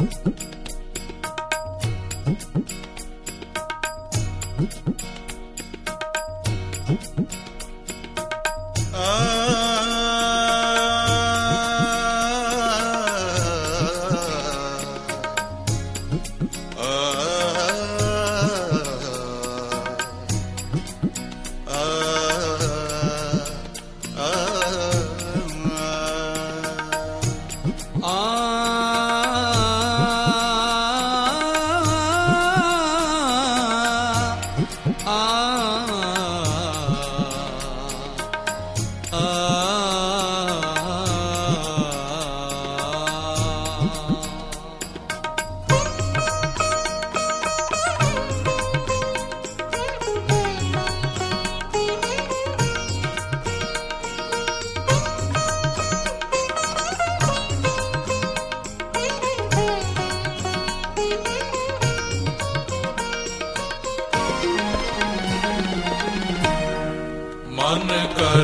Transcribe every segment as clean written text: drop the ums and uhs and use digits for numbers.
मन कर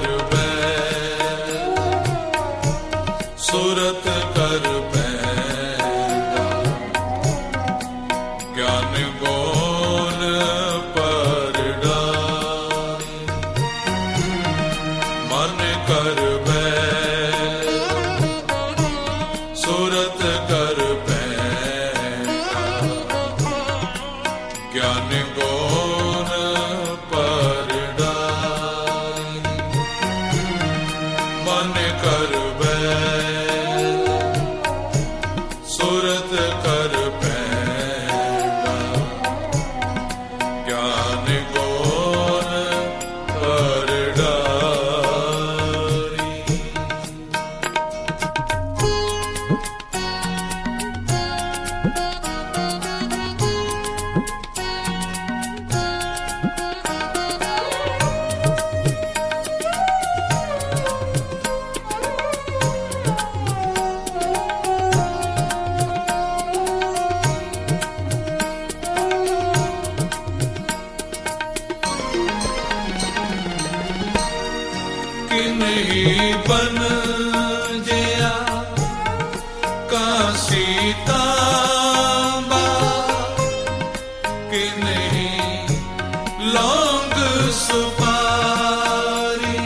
सूरत कर पैदा ज्ञान गोल पर डारी मन कर सूरत कर पैदा ज्ञान गोल पर मन कर सूरत कर पैदा ज्ञान गोल पर डारी नहीं बन जया का सीताबा कि नहीं लौंग सुपारी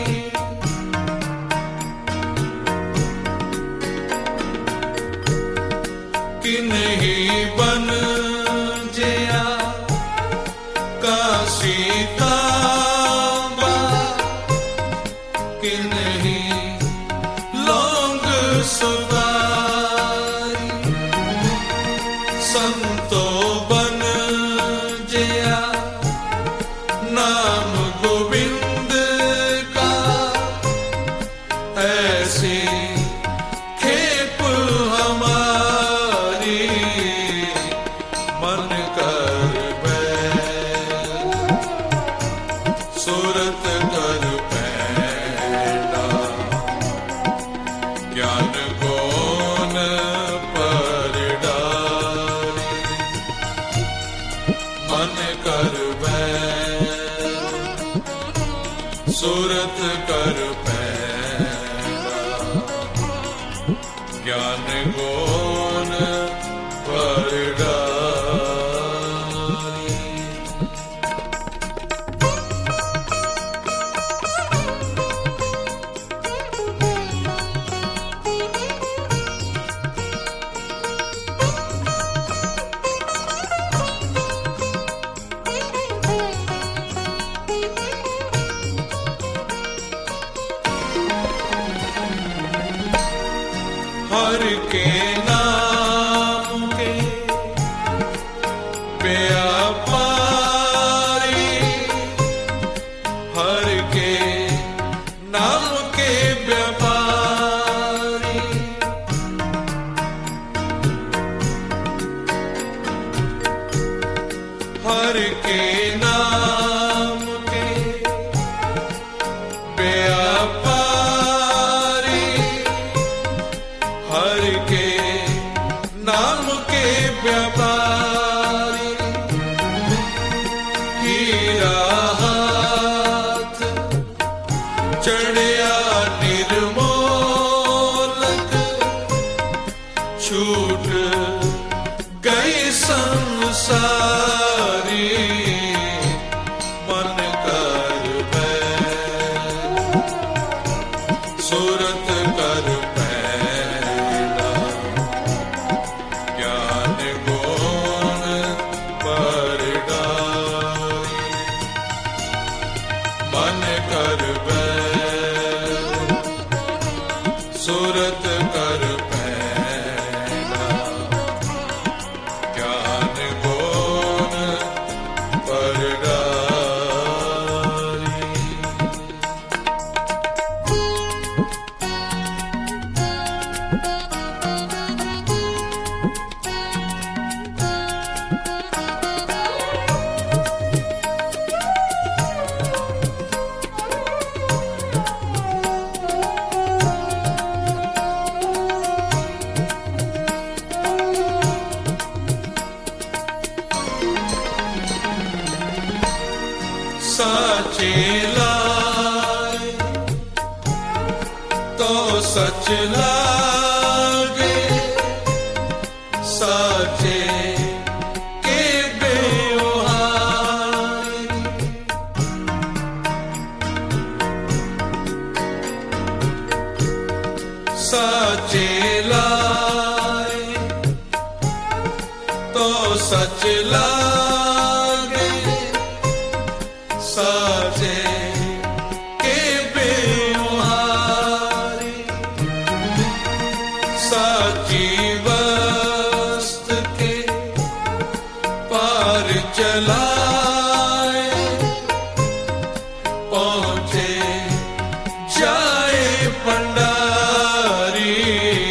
कि नहीं बन जया का सीताबा कि नहीं लौंग सुपारी संतो बन जया नाम गोविंद का ऐसी खेप हमारी मन कर सूरत कर ज्ञान गोन पर डारी मन कर सूरत कर पैदा ज्ञान गोन पर डारी हर के नाम के व्यापारी हर के नाम के व्यापारी हर के नाम के व्यापारी हर के नाम के व्यापारी हीरा हाथ चढ़िया निर्मोलक छूट गई संसारी मन कर बैठ सूरत कर पैदा ज्ञान गुण पर डारी मन कर बैठ सूरत कर पैदा ज्ञान गुण पर डारी साचे लाए तो सच लागे साचे के बेवहारी साचे लाए तो सच लागे साचे के बेवहारी साची वस्त के पार चलाए पहुंचे जाए पंडारी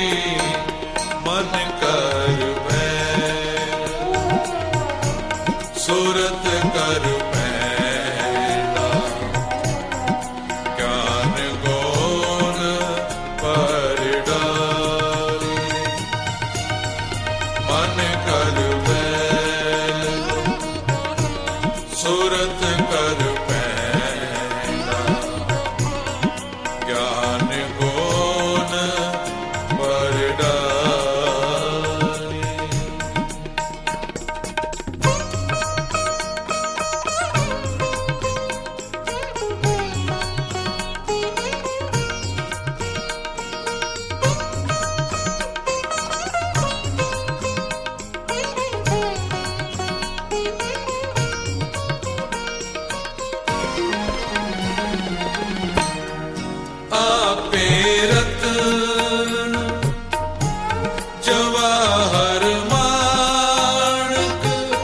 मन कर बैठ सूरत कर पैदा ज्ञान गुण पर डारी मन कर बैठ सूरत कर पैदा ज्ञान गुण पर डारी आपे रतन जवाहर माणक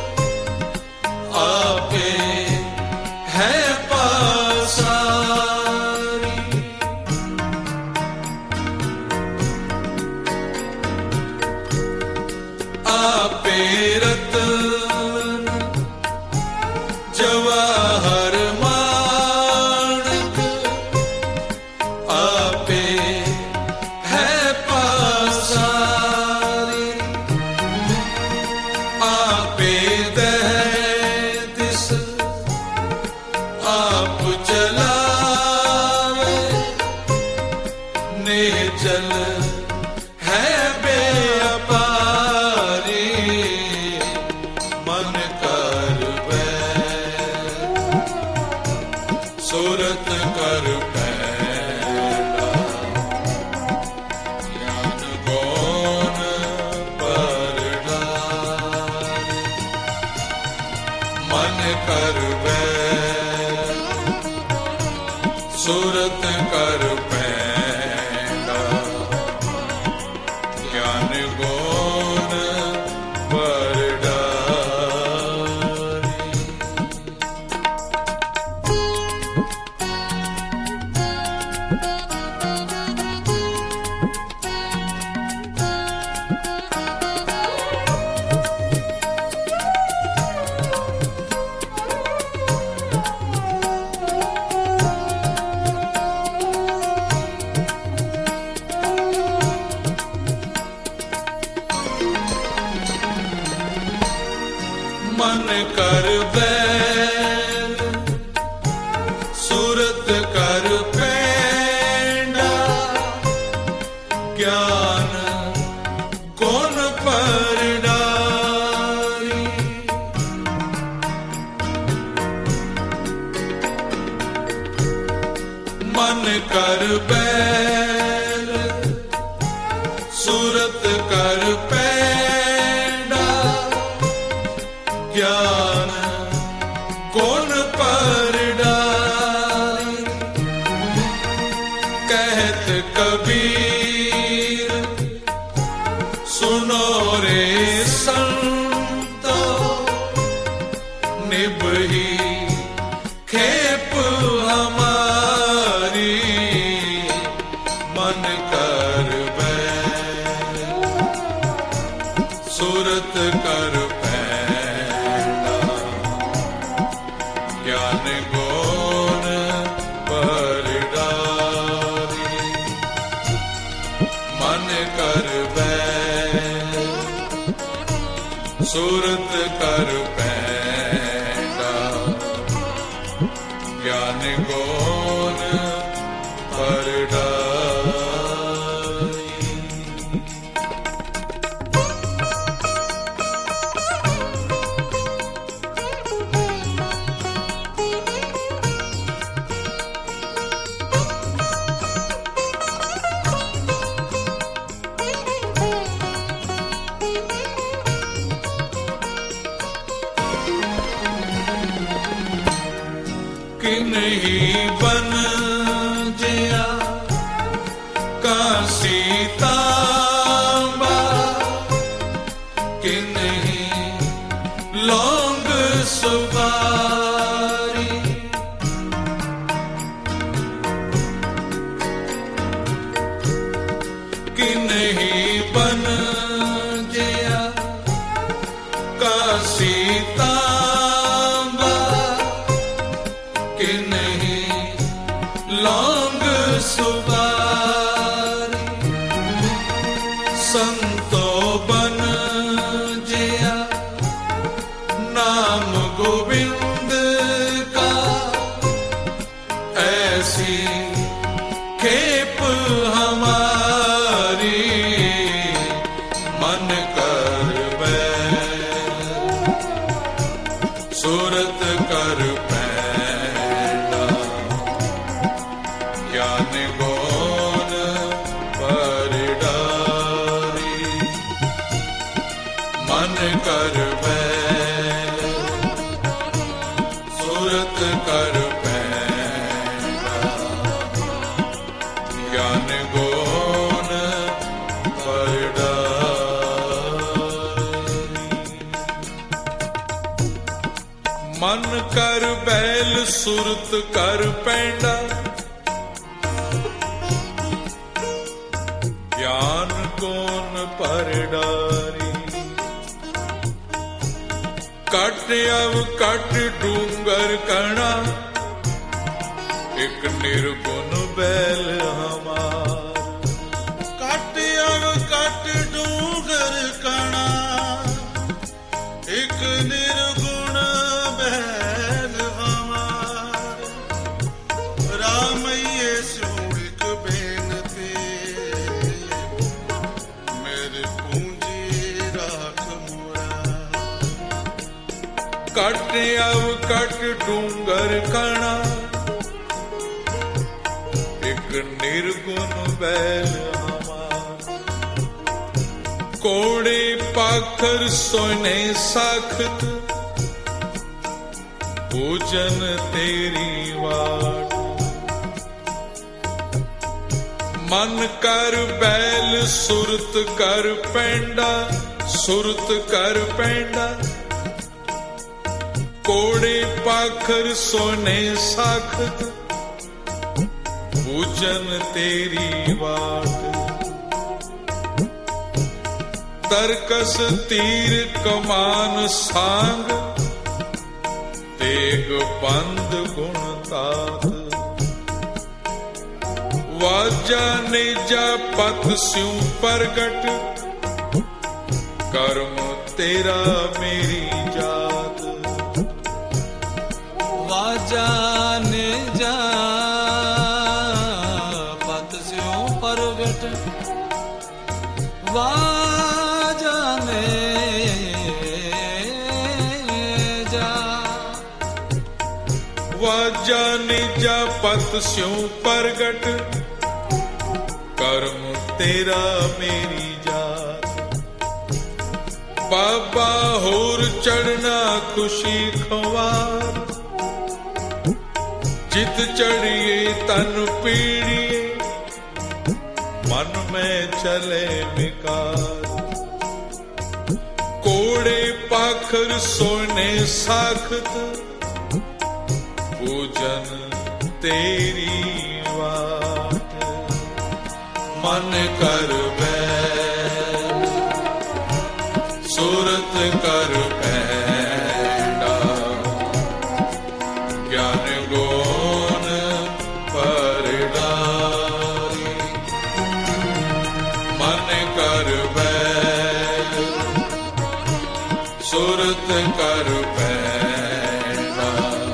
आपे है पासारी आपे रतन जवाहर माणक आपे है पासारी आपे दहतिस आप चलावे नेचल है बेअपारी मन कर बैठ सूरत कर पैदा ज्ञान गुण पर डारी मन कर बैठ सूरत कर पैदा ज्ञान गुण पर डारी मन कर बैल सूरत कर पैंडा ज्ञान गुण पर डारी बैल सूरत कर पैंडा ज्ञान कौन पर डाली कहत कबीर सुनो रे संतो निभही खेप हमारी मन कर बैल सूरत कर पैंडा ज्ञान गुण पर डाली मन कर बैल सूरत कर पैंडा ज्ञान गुण पर डाली कि नहीं बन जया काशी तांबा कि नहीं लौंग सुपारी कि नहीं बन जया काशी कि नहीं लौंग सुपारी संतो बन जया नाम गोविंद का ऐसी खेप हमारी मन कर बैल सूरत कर ज्ञान गुण पर डाली मन कर बैल सूरत कर पैंडा ज्ञान गुण पर डाली मन कर बैल सूरत कर पैंडा ज्ञान कौन पर डारी कट अव कट डूंगर कणा एक निर्गुण बैल हमार कट अव कट डूंगर कणा एक निर्गुण बैल हमार रामैये सूड़िक बेनती कट अव कट डूंगर कणा एक निर्गुण बैल हमार कोड़े पाखर सोने साखत पूजन तेरी वाट मन कर बैल सुरत कर पैंडा सुरत कर पैंडा कोड़े पाखर सोने साखत पूजन तेरी वाट तरकस तीर कमान सांग तेग बंद गुण तात वाजा निजा पथ स्यों प्रगट कर्म तेरा मेरी जात वाजा निजा पथ स्यों प्रगट वाजा निजा वाजा निजा पथ स्यों प्रगट ਕਰਮ ਤੇਰਾ ਮੇਰੀ ਜਾਤ। ਬਾਬਾ ਹੋਰ ਚੜਨਾ ਖੁਸ਼ੀ ਖਵਾਰ, ਜਿਤ ਚੜੀਏ ਤਨ ਪੀੜੀਏ, ਮਨ ਮੈਂ ਚਲੇ ਵਿਕਾਰ। ਕੋੜੇ ਪਾਖਰ ਸੋਨੇ ਸਾਖਤ, ਪੂਜਨ ਤੇਰੀ ਵਾਟ। ਮਨ ਕਰ ਬੈਠ ਸੁਰਤ ਕਰ ਪੈਂਡਾ, ਗਿਆਨ ਗੁਣ ਪਰਡਾਰੀ। ਮਨ ਕਰ ਬੈਠ ਸੁਰਤ ਕਰ ਪੈਂਡਾ,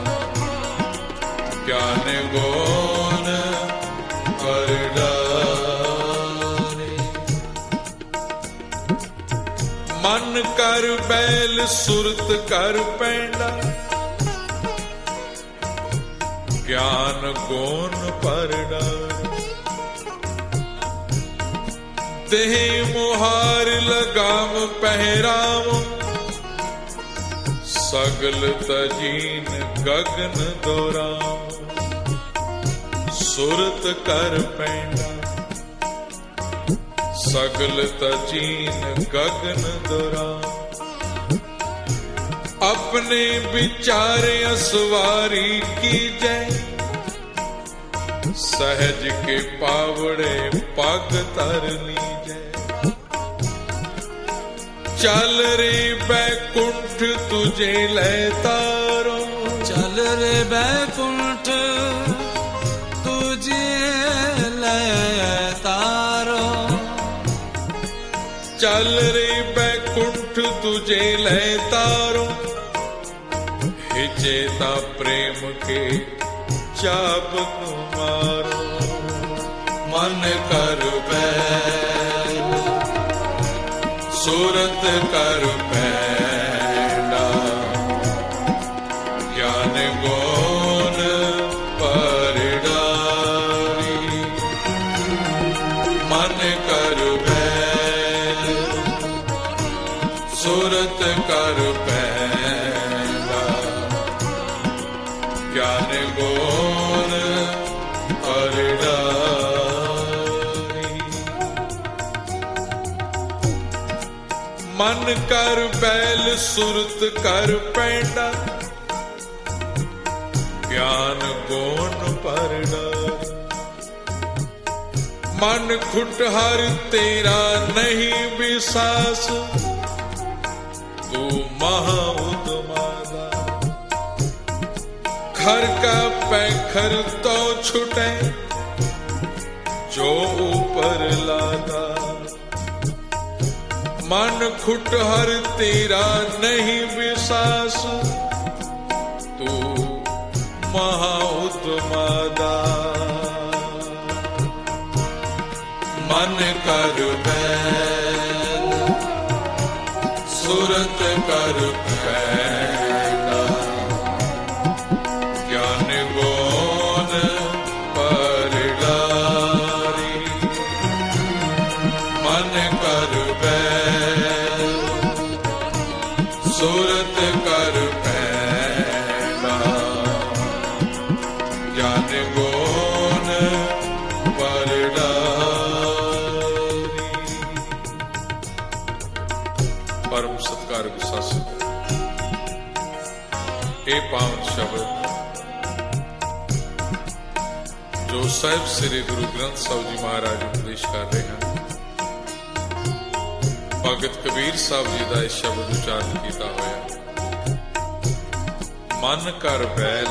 ਗਿਆਨ ਗੁਣ ਪਰਡਾਰੀ। ਮਨ ਕਰ ਬੈਲ ਸੁਰਤ ਕਰ ਪੈਂਡਾ, ਗਿਆਨ ਗੁਣ ਪਰਡਾਰੀ। ਦੇਹ ਮੁਹਾਰ ਲਗਾਮ ਪਹਿਰਾਮ, ਸਗਲ ਤਜੀਨ ਗਗਨ ਦੋਰਾਮ। ਸੁਰਤ ਕਰ ਪੈਂਡਾ, ਸਗਲ ਤਜੀਨ ਗਗਨ ਦੋਰਾਮ। ਆਪਣੇ ਵਿਚਾਰੇ ਅਸਵਾਰੀ ਕੀਜੈ, सहज के पावड़े पग तर लीजै। चल रे बैकुंठ तुझे ले तारो, चल रे बैकुंठ तुझे ले तारो। चल रे बैकुंठ तुझे ले तारो, हिचेता प्रेम के चाप मारो। मन कर बैठ सूरत कर पैंडा, ज्ञान गुण परडारी। मन कर बैठ सूरत कर पैंडा, ज्ञान गुण परडारी। मन कर बैल सुरत कर पैंडा, ज्ञान गुण परडारी। मन खुटहर तेरा नहीं विसास, तू महा उदमादा। घर का पैखर तो छुटे जो ऊपर लादा। मन खुटहर तेरा नहीं विसास, तू महा उदमादा। मन कर बैठ सूरत कर पैंडा, ज्ञान गुण परडारी। मन कर बैठ सूरत कर पैंडा, ज्ञान गुण परडारी। परम सत्कार विश्वासी ਇਹ ਪਾਵਨ ਸ਼ਬਦ ਜੋ ਸਾਹਿਬ ਸ੍ਰੀ ਗੁਰੂ ਗ੍ਰੰਥ ਸਾਹਿਬ ਜੀ ਮਹਾਰਾਜ ਉਪਦੇਸ਼ ਕਰ ਰਹੇ ਹਨ, ਭਗਤ ਕਬੀਰ ਸਾਹਿਬ ਜੀ ਦਾ ਇਹ ਸ਼ਬਦ ਉਚਾਰਨ ਕੀਤਾ ਹੋਇਆ। ਮਨ ਕਰ ਬੈਲ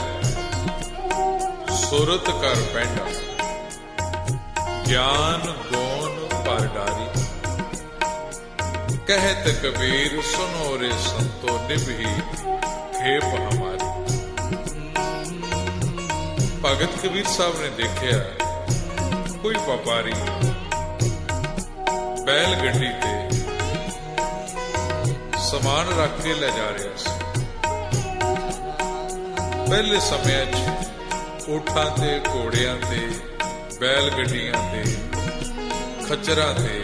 ਸੁਰਤ ਕਰ ਪੈਂਡਾ, ਗਿਆਨ ਗੁਣ परडारी। कहत कबीर सुनो रे संतो निभही खेप हमारी। भगत कबीर साहब ने देखा कोई व्यापारी बैल गड्डी ते समान रख के ले जा रहा सी। पहले समय ऊठां ते घोड़ियां ते बैल गड्डियां ते ਖੱਚਰਾਂ ਤੇ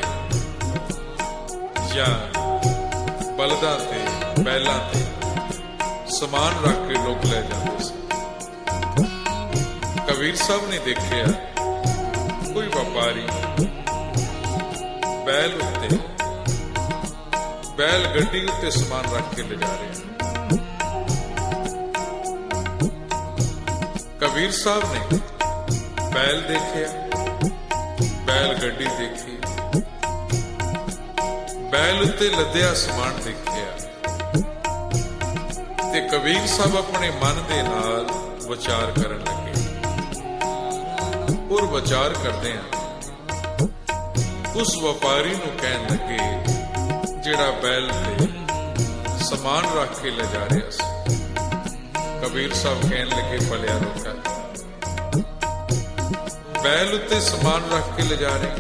ਜਾਂ ਬਲਦਾਂ ਤੇ ਬੈਲਾਂ ਤੇ ਸਮਾਨ ਰੱਖ ਕੇ ਲੋਕ ਲੈ ਜਾਂਦੇ ਸੀ। ਕਬੀਰ ਸਾਹਿਬ ਨੇ ਦੇਖਿਆ ਕੋਈ ਵਪਾਰੀ ਬੈਲ ਉੱਤੇ, ਬੈਲ ਗੱਡੀ ਉੱਤੇ ਸਮਾਨ ਰੱਖ ਕੇ ਲਿਜਾ ਰਿਹਾ। ਕਬੀਰ ਸਾਹਿਬ ਨੇ ਬੈਲ ਦੇਖਿਆ, ਬੈਲ ਗੱਡੀ ਦੇਖੀ, ਬੈਲ ਉੱਤੇ ਲੱਦਿਆ ਸਮਾਨ ਦੇਖਿਆ ਤੇ ਕਬੀਰ ਸਾਹਿਬ ਆਪਣੇ ਮਨ ਦੇ ਨਾਲ ਵਿਚਾਰ ਕਰਨ ਲੱਗੇ। ਔਰ ਵਿਚਾਰ ਕਰਦੇ ਆ ਉਸ ਵਪਾਰੀ ਨੂੰ ਕਹਿਣ ਲੱਗੇ ਜਿਹੜਾ ਬੈਲ ਤੇ ਸਮਾਨ ਰੱਖ ਕੇ ਲਿਜਾ ਰਿਹਾ ਸੀ। ਕਬੀਰ ਸਾਹਿਬ ਕਹਿਣ ਲੱਗੇ ਭਲਿਆ ਲੋਕਾਂ, ਬੈਲ ਉੱਤੇ ਸਮਾਨ ਰੱਖ ਕੇ ਲਿਜਾ ਰਹੇ,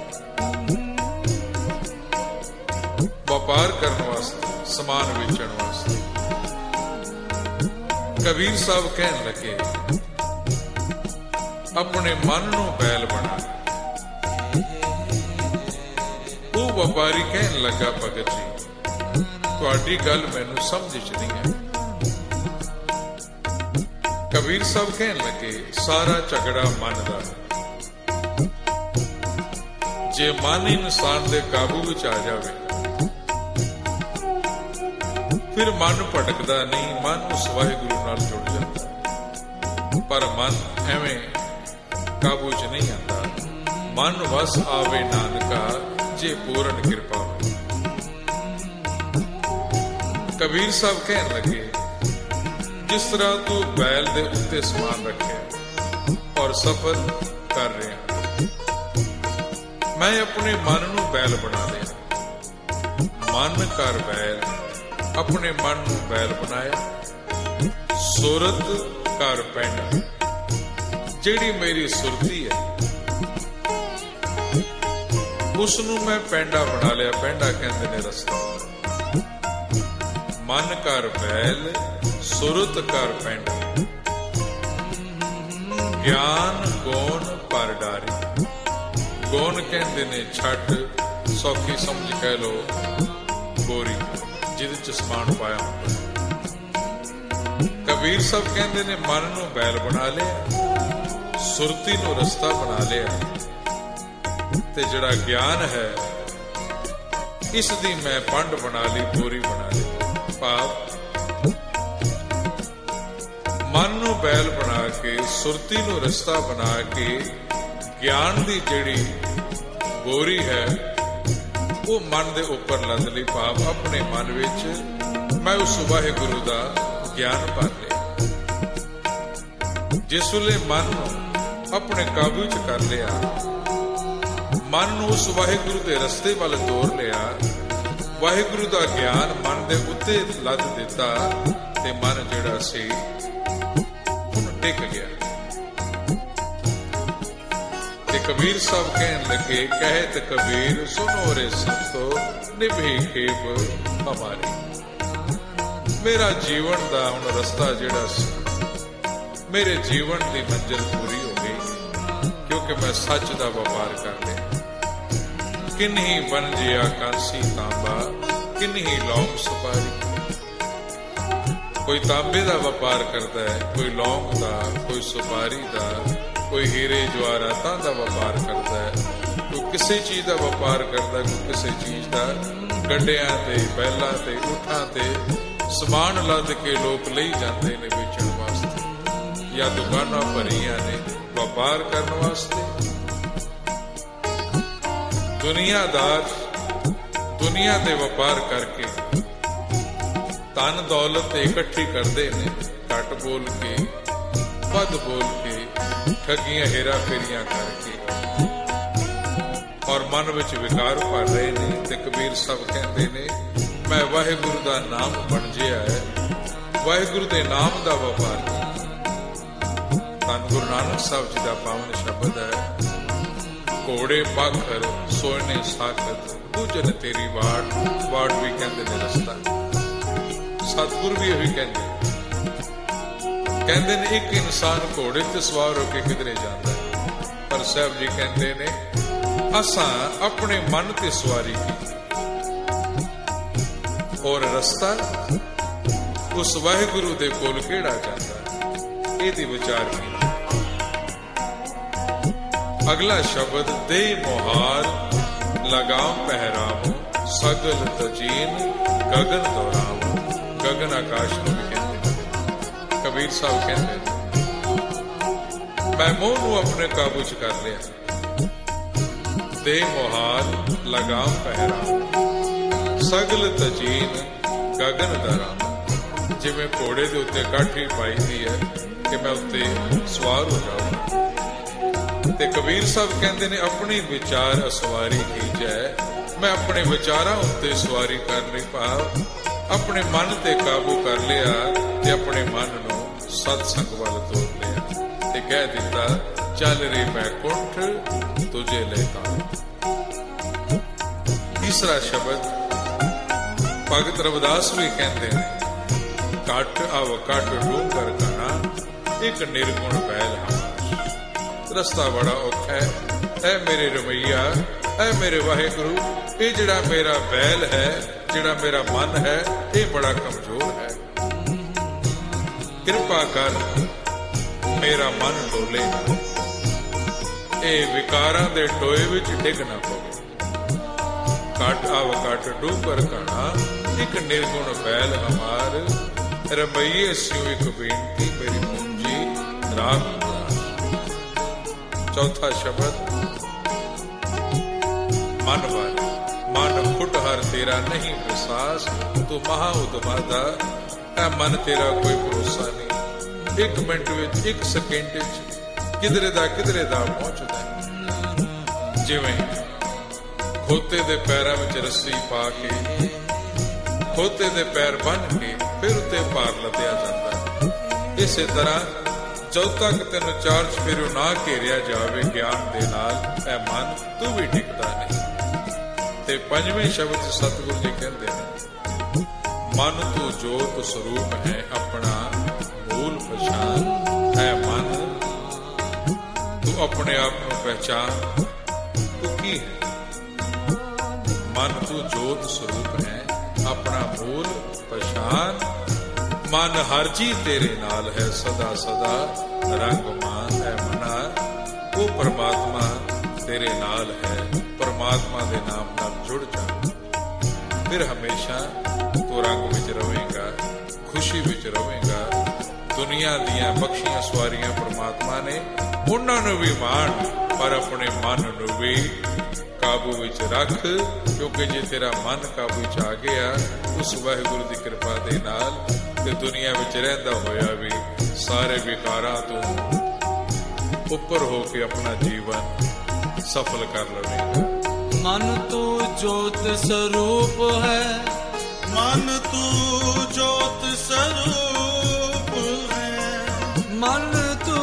ਵਪਾਰ ਕਰਨ ਵਾਸਤੇ, ਸਮਾਨ ਵੇਚਣ ਵਾਸਤੇ। ਕਬੀਰ ਸਾਹਿਬ ਕਹਿਣ ਲੱਗੇ ਆਪਣੇ ਮਨ ਨੂੰ ਬੈਲ ਬਣਾ। ਉਹ ਵਪਾਰੀ ਕਹਿਣ ਲੱਗਾ ਭਗਤ ਜੀ ਤੁਹਾਡੀ ਗੱਲ ਮੈਨੂੰ ਸਮਝ ਚ ਨਹੀਂ ਹੈ। ਕਬੀਰ ਸਾਹਿਬ ਕਹਿਣ ਲੱਗੇ ਸਾਰਾ ਝਗੜਾ ਮਨ ਦਾ। ਜੇ ਮਨ ਇਨਸਾਨ ਦੇ ਕਾਬੂ ਵਿੱਚ ਆ ਜਾਵੇ ਫਿਰ ਮਨ ਭਟਕਦਾ ਨਹੀਂ, ਮਨ ਉਸ ਵਾਹਿਗੁਰੂ ਨਾਲ ਜੁੜ ਜਾਂਦਾ। ਪਰ ਮਨ ਐਵੇਂ ਕਾਬੂ ਚ ਨਹੀਂ ਆਉਂਦਾ। ਮਨ ਵਸ ਆਵੇ ਨਾਨਕਾ ਜੇ ਪੂਰਨ ਕਿਰਪਾ ਹੋਵੇ। ਕਬੀਰ ਸਾਹਿਬ ਕਹਿਣ ਲੱਗੇ ਜਿਸ ਤਰ੍ਹਾਂ ਤੂੰ ਬੈਲ ਦੇ ਉੱਤੇ ਸਮਾਨ ਰੱਖਿਆ ਔਰ ਸਫ਼ਰ ਕਰ ਰਿਹਾ, ਮੈਂ ਆਪਣੇ ਮਨ ਨੂੰ ਬੈਲ ਬਣਾ ਲਿਆ। ਮਨ ਕਰ ਬੈਲ, ਆਪਣੇ ਮਨ ਨੂੰ ਬੈਲ ਬਣਾਇਆ। ਸੁਰਤ ਕਰ ਪੈਂਡਾ, ਜਿਹੜੀ ਮੇਰੀ ਸੁਰਤੀ ਹੈ ਉਸ ਨੂੰ ਮੈਂ ਪੈਂਡਾ ਬਣਾ ਲਿਆ। ਪੈਂਡਾ ਕਹਿੰਦੇ ਨੇ ਰਸਤਾ। ਮਨ ਕਰ ਬੈਲ, ਸੁਰਤ ਕਰ ਪੈਂਡਾ, ਗਿਆਨ ਗੋਨ ਪਰ ਡਾਰੀ। ਗੋਨ ਕਹਿੰਦੇ ਨੇ ਛੱਡ, ਸੌਖੀ ਸਮਝ ਕਹਿ ਲੋ ਬੋਰੀ ਜਿਹਦੇ ਚ ਸਮਾਨ ਪਾਇਆ ਹੁੰਦਾ। ਕਬੀਰ ਸਾਹਿਬ ਕਹਿੰਦੇ ਨੇ ਮਨ ਨੂੰ ਬੈਲ ਬਣਾ ਲਿਆ, ਸੁਰਤੀ ਨੂੰ ਰਸਤਾ ਬਣਾ ਲਿਆ ਤੇ ਜਿਹੜਾ ਗਿਆਨ ਹੈ ਇਸ ਦੀ ਮੈਂ ਪੰਡ ਬਣਾ ਲਈ, ਬੋਰੀ ਬਣਾ ਲਈ। ਭਾਵ ਮਨ ਨੂੰ ਬੈਲ ਬਣਾ ਕੇ, ਸੁਰਤੀ ਨੂੰ ਰਸਤਾ ਬਣਾ ਕੇ ਗਿਆਨ ਦੀ ਜਿਹੜੀ ਬੋਰੀ ਹੈ ਉਹ ਮਨ ਦੇ ਉੱਪਰ ਲੱਦ ਲਈ। ਭਾਵ ਆਪਣੇ ਮਨ ਵਿੱਚ ਮੈਂ ਉਸ ਵਾਹਿਗੁਰੂ ਦਾ ਗਿਆਨ ਭਰ ਲਿਆ। ਜਿਸ ਵੇਲੇ ਮਨ ਨੂੰ ਆਪਣੇ ਕਾਬੂ ਚ ਕਰ ਲਿਆ, ਮਨ ਨੂੰ ਉਸ ਵਾਹਿਗੁਰੂ ਦੇ ਰਸਤੇ ਵੱਲ ਤੋਰ ਲਿਆ, ਵਾਹਿਗੁਰੂ ਦਾ ਗਿਆਨ ਮਨ ਦੇ ਉੱਤੇ ਲੱਦ ਦਿੱਤਾ ਤੇ ਮਨ ਜਿਹੜਾ ਸੀ ਹੁਣ ਟਿਕ ਗਿਆ। ਤੇ ਕਬੀਰ ਸਾਹਿਬ ਕਹਿਣ ਲੱਗੇ ਕਹਿਤ ਕਬੀਰ ਸੁਨੋ ਰੇ ਸੰਤੋ ਨਿਭੇ ਖੇਪ ਹਮਾਰੀ। ਮੇਰਾ ਜੀਵਨ ਦਾ ਹੁਣ ਰਸਤਾ ਜਿਹੜਾ ਸੀ, ਮੇਰੇ ਜੀਵਨ ਦੀ ਮੰਜ਼ਿਲ ਪੂਰੀ ਹੋ ਗਈ ਕਿਉਂਕਿ ਮੈਂ ਸੱਚ ਦਾ ਵਪਾਰ ਕਰ ਲਿਆ। ਕਿੰਨੀ ਬਣ ਜਿਆ ਕਾਂਸੀ ਤਾਂਬਾ, ਕਿੰਨੀ ਲੌਂਗ ਸੁਪਾਰੀ। ਕੋਈ ਤਾਂਬੇ ਦਾ ਵਪਾਰ ਕਰਦਾ ਹੈ, ਕੋਈ ਲੌਂਗ ਦਾ, ਕੋਈ ਸੁਪਾਰੀ ਦਾ, ਕੋਈ ਹੀਰੇ ਜਵਾਹਰਾਤਾਂ ਦਾ ਵਪਾਰ ਕਰਦਾ ਹੈ, ਕੋਈ ਕਿਸੇ ਚੀਜ਼ ਦਾ ਵਪਾਰ ਕਰਦਾ, ਕੋਈ ਕਿਸੇ ਚੀਜ਼ ਦਾ। ਗੱਡਿਆਂ ਤੇ, ਬੈਲਾਂ ਤੇ, ਊਠਾਂ ਤੇ ਸਮਾਨ ਲੱਦ ਕੇ ਲੋਕ ਲਈ ਜਾਂਦੇ ਨੇ ਵੇਚਣ ਵਾਸਤੇ ਜਾਂ ਦੁਕਾਨਾਂ ਭਰੀਆਂ ਨੇ ਵਪਾਰ ਕਰਨ ਵਾਸਤੇ। ਦੁਨੀਆਦਾਰ ਦੁਨੀਆ ਦੇ ਵਪਾਰ ਕਰਕੇ ਧਨ ਦੌਲਤ ਇਕੱਠੀ ਕਰਦੇ ਨੇ, ਘੱਟ ਬੋਲ ਕੇ, ਵੱਧ ਬੋਲ ਕੇ, ਠੱਗੀਆਂ ਹੇਰਾ ਫੇਰੀਆਂ ਕਰਕੇ ਔਰ ਮਨ ਵਿੱਚ ਵਿਕਾਰ ਭਰ ਰਹੇ ਨੇ। ਤੇ ਕਬੀਰ ਸਾਹਿਬ ਕਹਿੰਦੇ ਨੇ ਮੈਂ ਵਾਹਿਗੁਰੂ ਦਾ ਨਾਮ ਬਣ ਜਿਆ ਹੈ, ਵਾਹਿਗੁਰੂ ਦੇ ਨਾਮ ਦਾ ਵਪਾਰ। ਧੰਨ ਗੁਰੂ ਨਾਨਕ ਸਾਹਿਬ ਜੀ ਦਾ ਪਾਵਨ ਸ਼ਬਦ ਹੈ, ਘੋੜੇ ਪਾਖਰ ਸੋਹਣੇ ਸਾਖਤ ਦੂਜਨ ਤੇਰੀ ਵਾੜ। ਵਾੜ ਵੀ ਕਹਿੰਦੇ ਨੇ ਰਸਤਾ। ਸਤਿਗੁਰੂ ਵੀ ਇਹੀ ਕਹਿੰਦੇ ਨੇ ਇੱਕ ਇਨਸਾਨ ਘੋੜੇ ਤੇ ਸਵਾਰ ਹੋ ਕੇ ਕਿਧਰੇ ਜਾਂਦਾ, ਪਰ ਸਾਹਿਬ ਜੀ ਕਹਿੰਦੇ ਨੇ असां अपने मन ते सवारी की और रस्ता उस वाहिगुरु दे कोल केड़ा जांदा इहदी विचार की। अगला शब्द दे मोहार लगाम पहरावो सगल तजीन गगन दोरावो। गगन आकाश नूं भी कहंदे। कबीर साहब कहंदे मैं मोह नूं अपने काबू च कर लिया। दे मोहार लगाम पहरावो सगल तजीन गगन दोरावो। जिवें घोड़े दे उत्ते काठी पाई दी है कि मैं उत्ते सवार हो जाऊं। ते कबीर साहब कहंदे ने अपनी विचार असवारी की जाए। मैं अपने विचारां उत्ते सवारी कर लई, भाव अपने मन ते काबू कर लिया ते अपने मन नूं सत्संग वाल तोर लिया ते कह दिता चल रे बैकुंठ तुझे लेता। तीसरा शब्द भगत रविदास भी कहते हैं कट आव कट डूंगर घना एक निर्गुण बैल हमार। रस्ता बड़ा औखा है, ऐ मेरे रवैया, ऐ मेरे वाहिगुरु, ये जिहड़ा मेरा बैल है, जिहड़ा मेरा मन है, ये बड़ा कमजोर है। कृपा कर मेरा मन डोले, ये विकारां दे टोए विच डिग ना पवे। कट आव कट डूंगर घना एक निर्गुण बैल हमार। रमैये स्यों एक बेनती मेरी पूंजी राम। चौथा शब्द मन वाले मन फुट हर तेरा नहीं विश्वास, तू महा उदमादा ऐ मन तेरा कोई भरोसा नहीं। एक मिनट विच एक सेकेंड किधरे दा पहुंचदा है। जिवें खोते दे पैरां विच रस्सी पा के खोते दे पैर बन के फिर उत्ते भार लद्या जांदा। इसे तरह जद तक तेन चार चफेरों ना घेरिया जावे ज्ञान दे नाल ऐ मन तू भी टिकदा नहीं। ते पंजवें शब्द सतगुरु जी कहते हैं मन तू जोत स्वरूप है अपना मूल पहचान। है मन तू अपने आप को पहचान तू की है। मन तू जोत स्वरूप है अपना मूल पहचान। मन हर जी तेरे नाल है सदा सदा रंग मान। है मना वो परमात्मा तेरे नाल है, परमात्मा दे नाम नाल जुड़ जा, फिर हमेशा तू रंग विच रवेगा, खुशी विच रवेगा। दुनिया दियां बख्शियां सवारियां परमात्मा ने उन्हां नूं भी मान, पर अपने मन नूं भी काबू विच रख, क्योंकि जे तेरा मन काबू विच आ गया उस वाहिगुरु दी कृपा दे नाल ते दुनिया विच रहिंदा होया भी सारे विकारां तो ऊपर हो के अपना जीवन सफल कर लवेगा। मन तू जोत स्वरूप है, मन तू जोत स्वरूप है। मन तू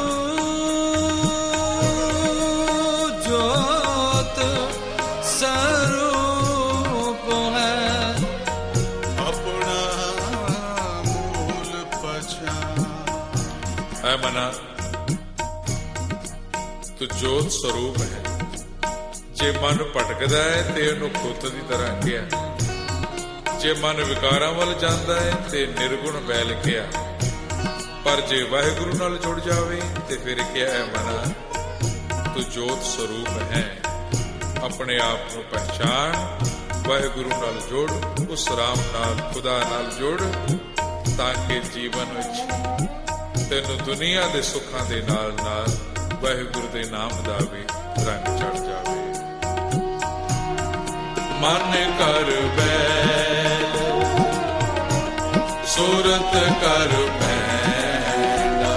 जोत स्वरूप है अपना मूल पहचान। ऐ मना तू जोत स्वरूप है। जे मन भटकदा है ते उहनूं खुद दी तरह किया, जे मन विकारां वल जांदा है ते निर्गुण बैल किया, पर जे वाहिगुरु नाल जुड़ जावे ते फिर क्या है मना तू जोत स्वरूप है। अपने आप को पहचान, वाहिगुरु नाल जुड़, उस राम नाल खुदा नाल जुड़, ताकि जीवन विच तैनूं दुनिया दे सुखां दे नाल नाल वाहिगुरु दे नाम दा भी रंग चढ़ जावे। मन कर बैल सूरत कर पैदा,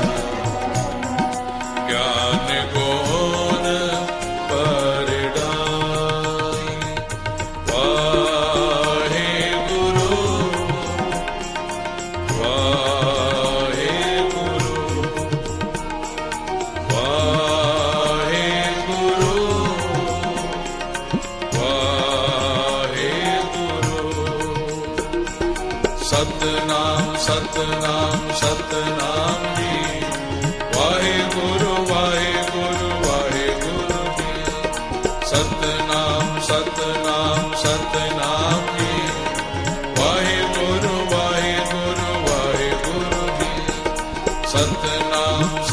ज्ञान गुण परडाई। वाहे गुरु वाहे गुरु वाहे गुरु वाहे गुरु। सतनाम सतनाम सतनाम जी, वाहे गुरु वाहे गुरु वाहे गुरु जी। सतनाम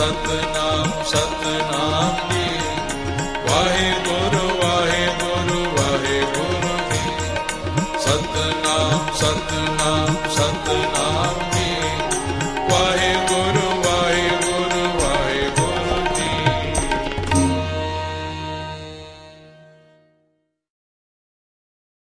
सतनाम सतनाम।